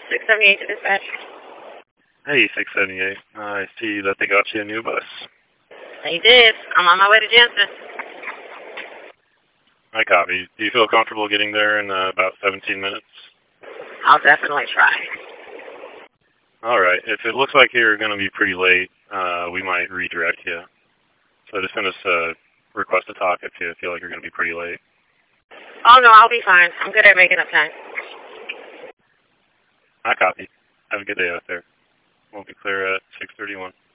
678 to dispatch. Hey, 678. I see that they got you a new bus. They did. I'm on my way to Jensen. I copy. Do you feel comfortable getting there in about 17 minutes? I'll definitely try. All right. If it looks like you're going to be pretty late, we might redirect you. So just send us a request to talk if you feel like you're going to be pretty late. Oh, no, I'll be fine. I'm good at making up time. I copy. Have a good day out there. Won't be clear at 6:31.